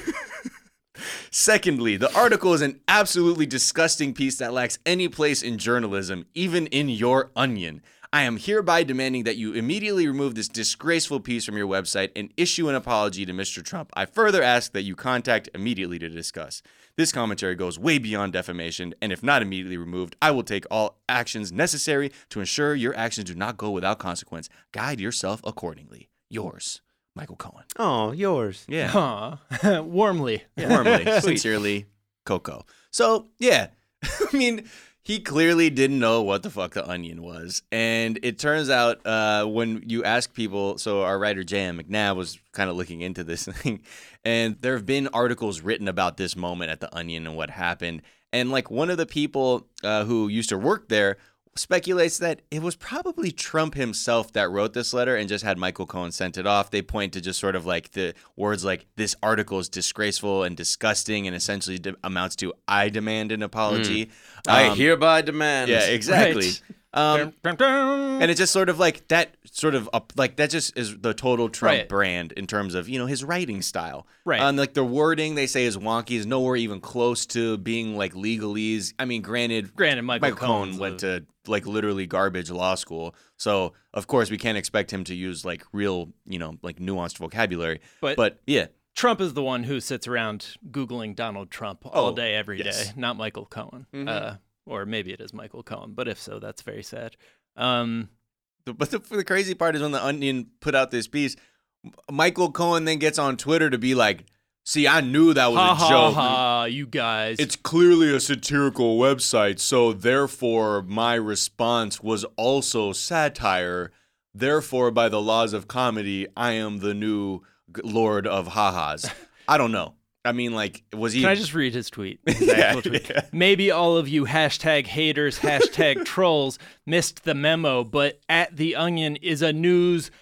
Secondly, the article is an absolutely disgusting piece that lacks any place in journalism, even in your Onion. I am hereby demanding that you immediately remove this disgraceful piece from your website and issue an apology to Mister Trump. I further ask that you contact immediately to discuss. This commentary goes way beyond defamation, and if not immediately removed, I will take all actions necessary to ensure your actions do not go without consequence. Guide yourself accordingly. Yours, Michael Cohen." Oh, yours. Yeah. Aw. Warmly. Warmly, sincerely, Coco. So, yeah, I mean, he clearly didn't know what the fuck The Onion was. And it turns out uh, when you ask people, so our writer J M McNabb was kind of looking into this thing, and there have been articles written about this moment at The Onion and what happened. And like one of the people uh, who used to work there speculates that it was probably Trump himself that wrote this letter and just had Michael Cohen sent it off. They point to just sort of like the words like, "This article is disgraceful and disgusting," and essentially de- amounts to, "I demand an apology." I Um, hereby demand. Yeah, exactly. Right. Um, Dun, dun, dun. and it's just sort of like that sort of up, like that just is the total Trump Right. brand in terms of, you know, his writing style. Right. Um, like the wording they say is wonky, is nowhere even close to being like legalese. I mean, granted, Granted, Michael, Michael Cohen Cohen's went a- to like literally garbage law school. So of course we can't expect him to use like real, you know, like nuanced vocabulary. But- but yeah. Trump is the one who sits around Googling Donald Trump all Oh, day, every day, yes. not Michael Cohen. Mhm. Uh, or maybe it is Michael Cohen, but if so, that's very sad. Um, The- But the, the crazy part is when The Onion put out this piece, M- Michael Cohen then gets on Twitter to be like, "See, I knew that was ha a ha joke. ha, you guys. It's clearly a satirical website, so therefore my response was also satire. Therefore, by the laws of comedy, I am the new g- lord of ha-has." I don't know. I mean, like, was he... Can I just read his tweet? His Yeah, actual tweet. yeah. Maybe all of you hashtag haters, hashtag trolls missed the memo, but At The Onion is a news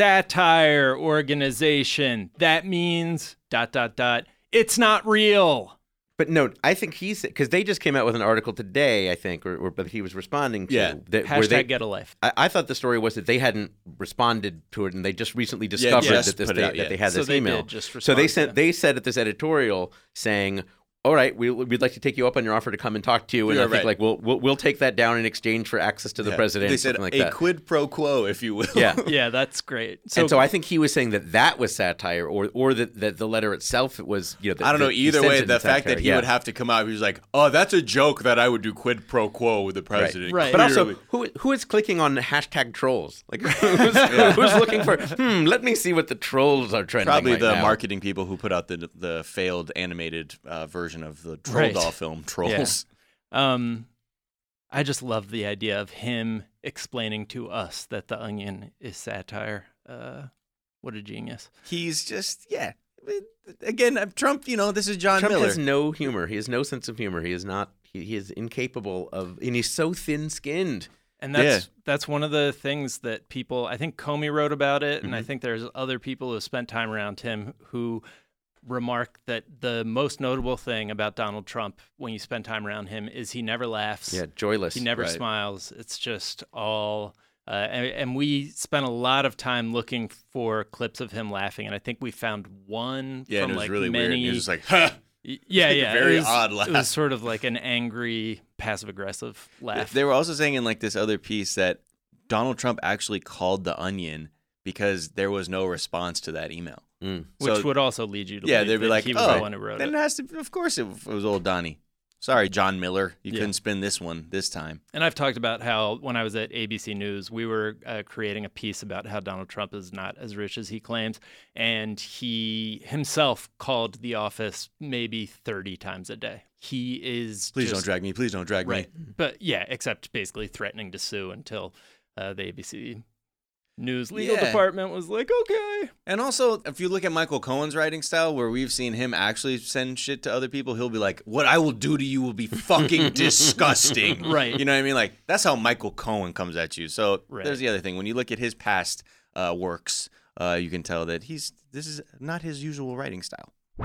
satire organization. That means dot dot dot. It's not real. But no, I think he's because they just came out with an article today, I think, or, or but he was responding to. Yeah. that, where Hashtag they, get a life. I, I thought the story was that they hadn't responded to it, and they just recently discovered just that this put it they, out, that yeah. they had So this they email. did just so they respond, sent yeah. they said at this editorial saying, "All right, we, we'd like to take you up on your offer to come and talk to you, and Yeah, I think right. like we'll, we'll we'll take that down in exchange for access to the Yeah. president." They or said something like a that. quid pro quo, if you will. Yeah. Yeah, that's great. and so I think he was saying that that was satire, or or that, that the letter itself was, you know. That, I don't know. that he Either sent way, it in the fact satire. that he Yeah. would have to come out, he was like, "Oh, that's a joke that I would do quid pro quo with the president." Right. But also, Clearly. who who is clicking on hashtag trolls? Like, who's, who's looking for? Hmm. Let me see what the trolls are trending. Probably right the now. marketing people who put out the the failed animated uh, version of the Troll Right. Doll film, Trolls. Um, I just love the idea of him explaining to us that The Onion is satire. Uh, what a genius. He's just, yeah. Again, uh, Trump, you know, this is John Trump Miller. has no humor. He has no sense of humor. He is not, he, he is incapable of, and he's so thin-skinned. And that's Yeah. that's one of the things that people, I think Comey wrote about it, and I Mhm. think there's other people who have spent time around him who remark that the most notable thing about Donald Trump when you spend time around him is he never laughs. Yeah, joyless. He never Right. smiles. It's just all, uh, and, and we spent a lot of time looking for clips of him laughing, and I think we found one Yeah, from and it was like really many. weird. He was just like, huh. Y- Yeah, yeah. Very it was, odd It laugh. was sort of like an angry, passive-aggressive laugh. They were also saying in like this other piece that Donald Trump actually called The Onion because there was no response to that email. Mm. Which So- would also lead you to Yeah, believe they'd be that like, he was oh, the one who wrote then it. it has to. Of course, it, it was old Donnie. Sorry, John Miller. You Yeah. couldn't spin this one this time. And I've talked about how when I was at A B C News, we were uh, creating a piece about how Donald Trump is not as rich as he claims. And he himself called the office maybe thirty times a day. He is Please just, don't drag me. Please don't drag Right. me. But yeah, except basically threatening to sue until uh, the A B C News legal Yeah. department was like, okay. And also, if you look at Michael Cohen's writing style, where we've seen him actually send shit to other people, he'll be like, "What I will do to you will be fucking disgusting." Right. You know what I mean? Like that's how Michael Cohen comes at you. So Right. there's the other thing. When you look at his past uh, works, uh, you can tell that he's this is not his usual writing style.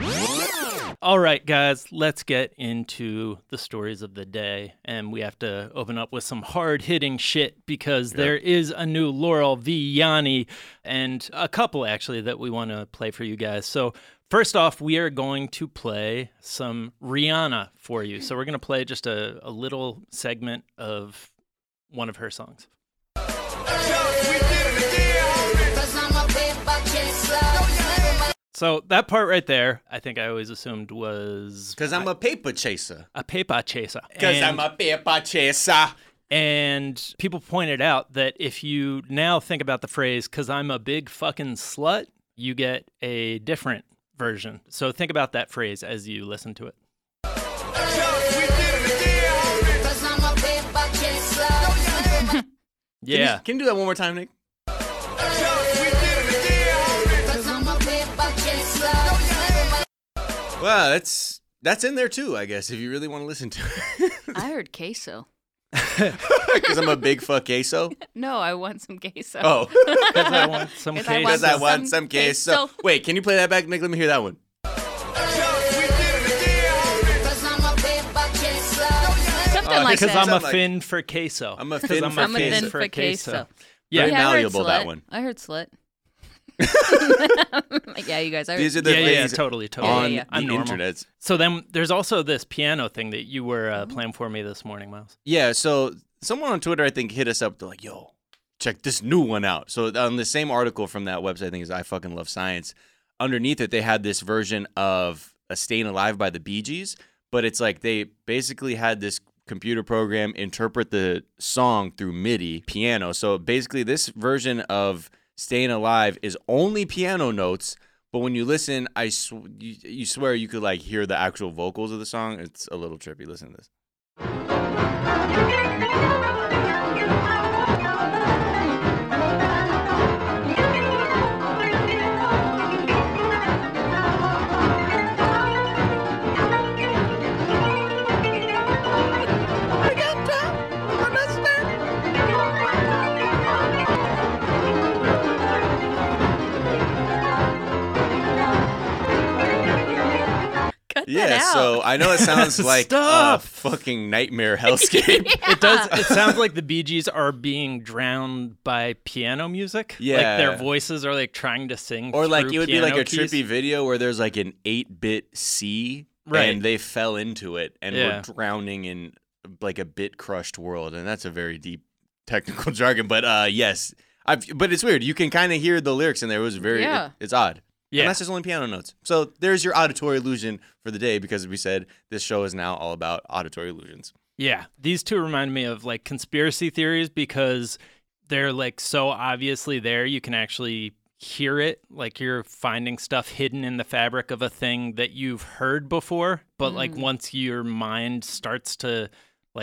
All right, guys, let's get into the stories of the day. And we have to open up with some hard-hitting shit because there is a new Laurel V. Yanni and a couple, actually, that we want to play for you guys. So first off, we are going to play some Rihanna for you. So we're going to play just a, a little segment of one of her songs. So that part right there, I think I always assumed was Because I'm a paper chaser. a paper chaser. Because And- I'm a paper chaser. And people pointed out that if you now think about the phrase, because I'm a big fucking slut, you get a different version. So think about that phrase as you listen to it. Yeah. Can you, can you do that one more time, Nick? Wow, that's that's in there too, I guess, if you really want to listen to it. I heard queso. Because I'm a big fuck queso. No, I want some queso. Oh. Because I want some 'Cause I queso. Because I some want some queso. queso. Wait, can you play that back, Nick? Let me hear that one. Something Oh, like Because that. I'm a Sound like- fin for queso. I'm a 'Cause fin I'm for a I'm a queso. thin for queso. Yeah. Very yeah, I heard malleable, slut. that one. I heard slut. yeah, you guys. I heard, These are the yeah, yeah, things totally, totally. on yeah. I'm the normal. internet. So then there's also this piano thing that you were uh, playing for me this morning, Miles. Yeah, so someone on Twitter, I think, hit us up. They're like, yo, check this new one out. So on the same article from that website, I think is I Fucking Love Science, underneath it, they had this version of a Staying Alive by the Bee Gees, but it's like they basically had this computer program interpret the song through MIDI piano. So basically this version of Staying Alive is only piano notes, but when you listen, I sw- you, you swear you could like hear the actual vocals of the song. It's a little trippy. Listen to this. Cut that Yeah, out. so I know it sounds like a Stop. fucking nightmare hellscape. It does. It sounds like the Bee Gees are being drowned by piano music. Like Yeah. their voices are like trying to sing. Or like through it would be like piano a keys. trippy video where there's like an eight-bit C, Right. and they fell into it and Yeah. were drowning in like a bit-crushed world, and that's a very deep technical jargon. But uh, yes, I've. But it's weird. You can kind of hear the lyrics in there. It was very. Yeah. it- it's odd. Yeah. And that's just only piano notes. So there's your auditory illusion for the day, because we said this show is now all about auditory illusions. Yeah, these two remind me of like conspiracy theories because they're like so obviously there. You can actually hear it, like you're finding stuff hidden in the fabric of a thing that you've heard before. But like once your mind starts to like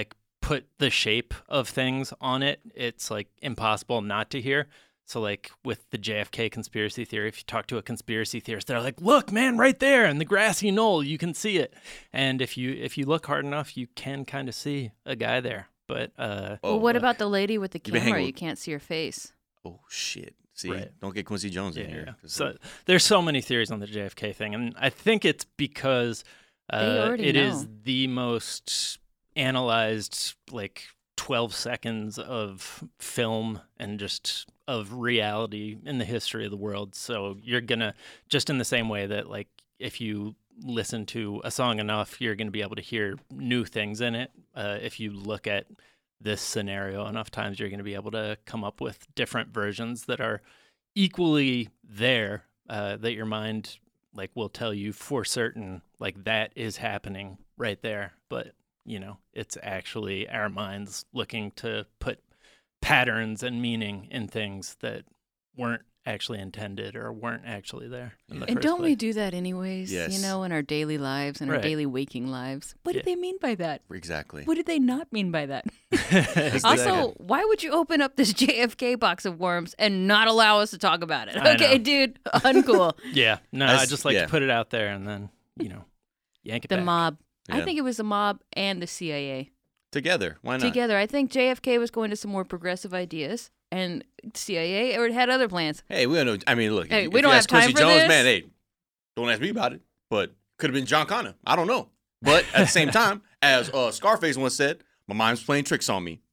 put the shape of things on it, it's like impossible not to hear. So like with the J F K conspiracy theory, if you talk to a conspiracy theorist, they're like, look, man, right there in the grassy knoll, you can see it. And if you if you look hard enough, you can kind of see a guy there. But uh, Well, what but- about the lady with the You've been camera? hanging You with- can't see her face. Oh shit! See, Right. don't get Quincy Jones in Yeah, here. yeah. 'cause So there's so many theories on the J F K thing, and I think it's because They uh, already it is know. the most analyzed, like twelve seconds of film and just of reality in the history of the world. So you're gonna, just in the same way that like if you listen to a song enough, you're gonna be able to hear new things in it. Uh, if you look at this scenario enough times, you're going to be able to come up with different versions that are equally there, uh, that your mind like will tell you for certain, like that is happening right there. But, you know, it's actually our minds looking to put patterns and meaning in things that weren't actually intended or weren't actually there in the And first don't we place. do that anyways? Yes. You know, in our daily lives and our Right. daily waking lives. What Yeah. did they mean by that? exactly. What did they not mean by that? Exactly. Also, why would you open up this J F K box of worms and not allow us to talk about it? I Okay, know. dude, uncool. Yeah, no, I As- just like yeah. to put it out there and then, you know, yank it The back. mob. I Yeah. think it was the mob and the C I A Together, why not? together. I think J F K was going to some more progressive ideas, and C I A or it had other plans. Hey, we don't know. I mean, look. Hey, if, we if don't you have ask Quincy time for Jones, this. man. Hey, don't ask me about it. But could have been John Connor. I don't know. But at the same time, as uh, Scarface once said, my mind's playing tricks on me.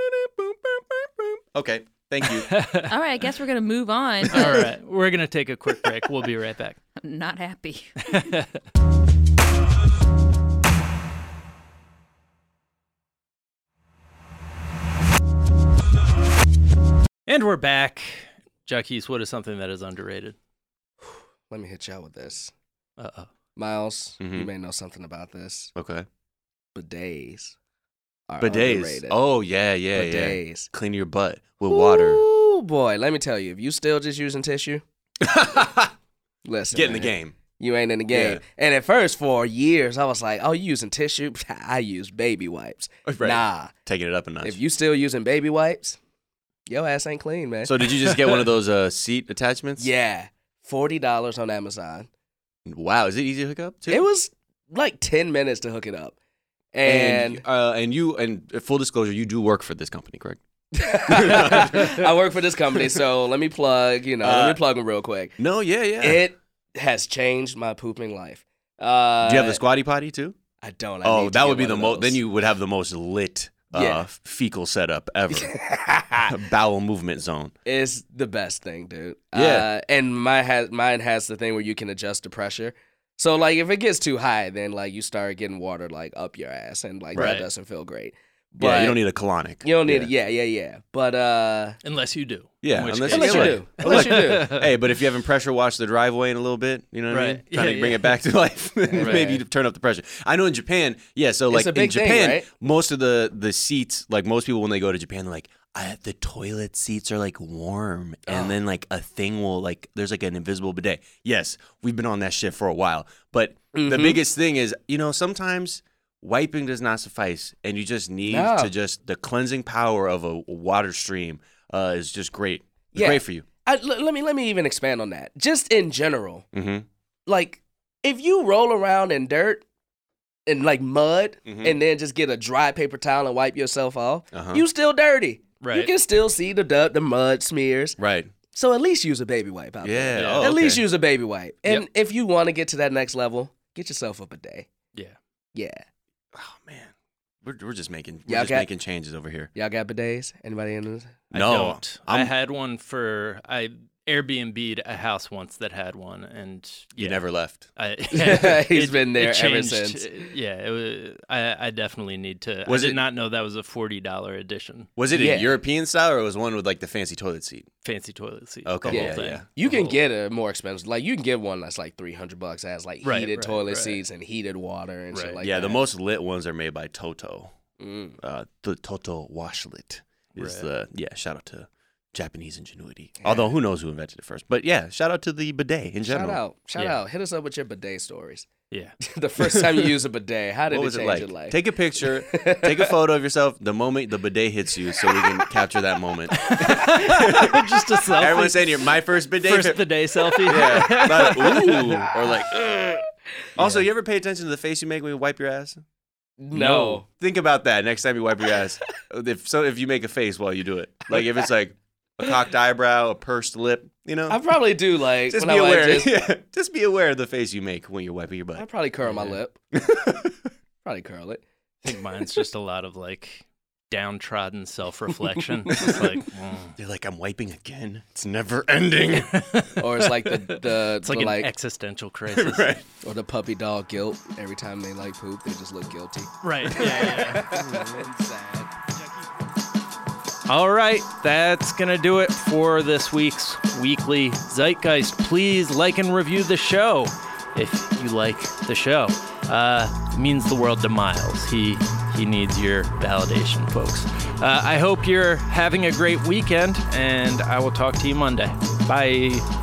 Okay, thank you. All right, I guess we're gonna move on. All right, we're going to take a quick break. We'll be right back. I'm not happy. And we're back. Jacques, what is something that is underrated? Let me hit y'all with this. Uh-oh. Miles, you Mhm. may know something about this. Okay. Bidets are Bidets. underrated. Oh, yeah, yeah, yeah. Bidets. Clean your butt with water. Oh boy, let me tell you, if you still just using tissue, listen, Get in the man, game. You ain't in the game. Yeah. And at first, for years, I was like, "Oh, you using tissue? I use baby wipes." Right. Nah, Taking it up a notch. if you still using baby wipes, your ass ain't clean, man. So did you just get one of those uh, seat attachments? yeah, forty dollars on Amazon. Wow, is it easy to hook up too? It was like ten minutes to hook it up, and And uh, and you and uh, full disclosure, you do work for this company, correct? I work for this company, so let me plug. You know, let Uh, me plug them real quick. No, yeah, yeah. It has changed my pooping life. Uh, do you have the squatty potty too? I don't. I Oh, need to that get would be one the of most. Then those. you would have the most lit uh, Yeah. fecal setup ever. Bowel movement zone. It's the best thing, dude. Yeah. Uh, and my has mine has the thing where you can adjust the pressure. So like if it gets too high, then like you start getting water like up your ass, and like Right. that doesn't feel great. yeah, But you don't need a colonic. You don't need. Yeah, Yeah, yeah, yeah. But uh, Unless you do. yeah In which unless, case- unless you you do. do, unless you do. Hey, but if you haven't pressure washed the driveway in a little bit, you know what I mean? Right. Trying Yeah, to bring yeah. it back to life, maybe you turn up the pressure. I know in Japan, yeah. So It's like a big in thing, Japan, right? most of the the seats, like most people when they go to Japan, they're like, I, the toilet seats are like warm, and Oh. then like a thing will like there's like an invisible bidet. Yes, we've been on that shit for a while, but the Mhm. biggest thing is, you know, sometimes wiping does not suffice, and you just need No. to just the cleansing power of a water stream uh, is just great. It's Yeah. great for you. I, l- let me let me even expand on that. Just in general, Mm-hmm. like if you roll around in dirt and like mud, Mhm. and then just get a dry paper towel and wipe yourself off, Uh-huh. you still dirty. You Right. can still see the du- the mud smears. Right. So at least use a baby wipe out there. Yeah. Yeah. Oh, At okay. least use a baby wipe. And Yep. if you want to get to that next level, get yourself a bidet. Yeah. Yeah. Oh man, we're we're just making we're Y'all just got- making changes over here. Y'all got bidets? Anybody in this? I No, don't. I I'm- had one for I Airbnb'd a house once that had one, and You yeah, never left. I, He's been there ever changed. since. Yeah, it was. I, I definitely need to. Was I did it- not know that was a forty dollar edition. Was it Yeah. a European style or was one with like the fancy toilet seat? Fancy toilet seat. Okay, the whole yeah, thing. yeah. You The can whole- get a more expensive. Like you can get one that's like three hundred bucks. That has like Right, heated right, toilet right. seats and heated water and shit Right. like yeah, that. the most lit ones are made by Toto. Mm. Uh, the Toto Washlet is Right. the yeah. Shout out to Japanese ingenuity. Yeah. Although who knows who invented it first. But yeah, shout out to the bidet in general. Shout out. Shout yeah. out. Hit us up with your bidet stories. Yeah. The first time you use a bidet, how did what it was change it like? your life? Take a picture, take a photo of yourself the moment the bidet hits you so we can capture that moment. Just a selfie. Everyone's saying you're my first bidet. First bidet selfie. Yeah. Not a, ooh. Or like, ugh. Also, yeah. you ever pay attention to the face you make when you wipe your ass? No. Think about that next time you wipe your ass. If so, if you make a face while you do it, like if it's like a cocked eyebrow, a pursed lip, you know. I probably do like. Just when be I aware. Like, just, yeah. Just be aware of the face you make when you're wiping your butt. I probably curl my Yeah. lip. Probably curl it. I think mine's just a lot of like downtrodden self-reflection. It's like, mm. They're like, I'm wiping again. It's never ending. Or it's like the the It's like the, an like existential crisis. Right. or the puppy dog guilt. Every time they like poop, they just look guilty. Right. Yeah, yeah. It's sad. All right, that's going to do it for this week's Weekly Zeitgeist. Please like and review the show if you like the show. Uh, it means the world to Miles. He he needs your validation, folks. Uh, I hope you're having a great weekend, and I will talk to you Monday. Bye.